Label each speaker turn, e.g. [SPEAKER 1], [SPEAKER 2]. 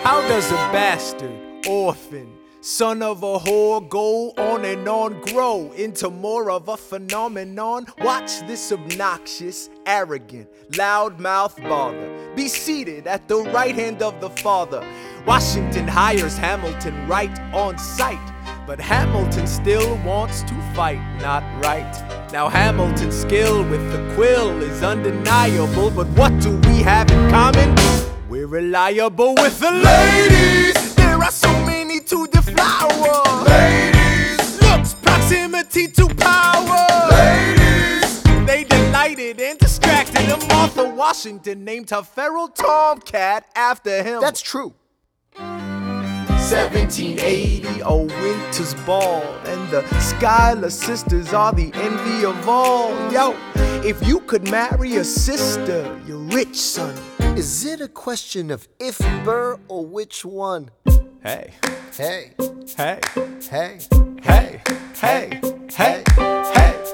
[SPEAKER 1] How does a bastard, orphan, son of a whore go on and on, grow into more of a phenomenon? Watch this obnoxious, arrogant, loudmouth bother be seated at the right hand of the Father. Washington hires Hamilton right on sight, but Hamilton still wants to fight, not right. Now Hamilton's skill with the quill is undeniable, but what do we have in common? We're reliable with the ladies. There are so many to deflower. Ladies. Looks, proximity to power. Ladies. They delighted and distracted, and Martha Washington named her feral tomcat after him.
[SPEAKER 2] That's true.
[SPEAKER 1] 1780, a winter's ball, and the Schuyler sisters are the envy of all. Yo, if you could marry a sister, you're rich, son.
[SPEAKER 2] Is it a question of if Burr or which one?
[SPEAKER 1] Hey,
[SPEAKER 2] Hey,
[SPEAKER 1] hey,
[SPEAKER 2] hey,
[SPEAKER 1] hey, hey, hey.